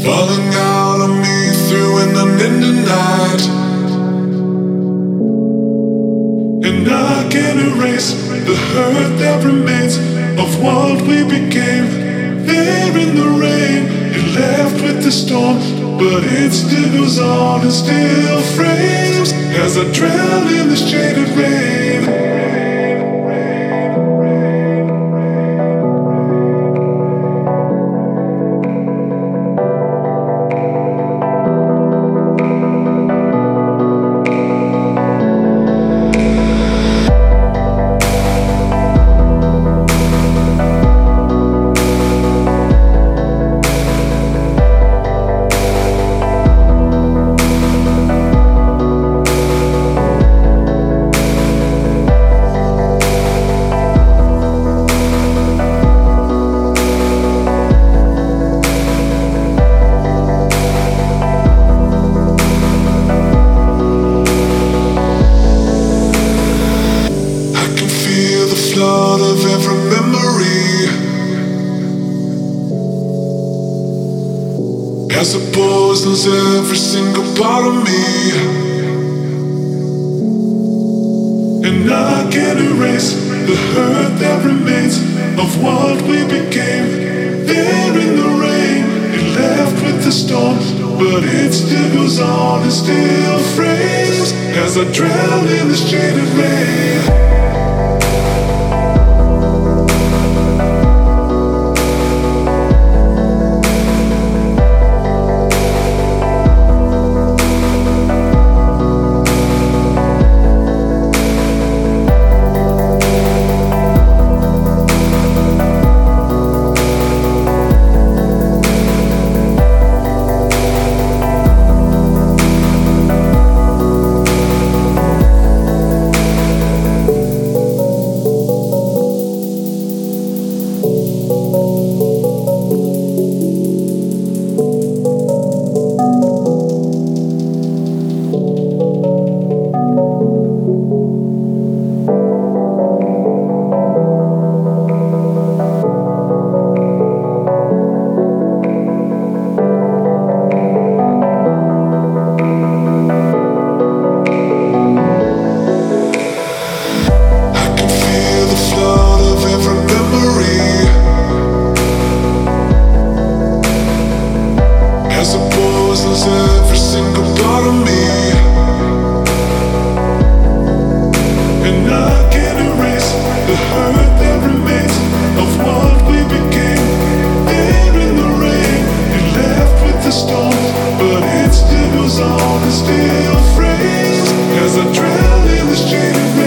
falling out on me through an unending night. And I can't erase the hurt that remains of what we became. There in the rain, it left with the storm, but it still goes on and still frames as I drown in this jaded rain. Flood of every memory as it poisons every single part of me, and I can't erase the hurt that remains of what we became. There in the rain, it left with the storm, but it still goes on and still frames as I drown in this jaded rain. Every single part of me, and I can't erase the hurt that remains of what we became. There in the rain, it left with the storm, but it still goes on and still frames as I drown in this jaded rain.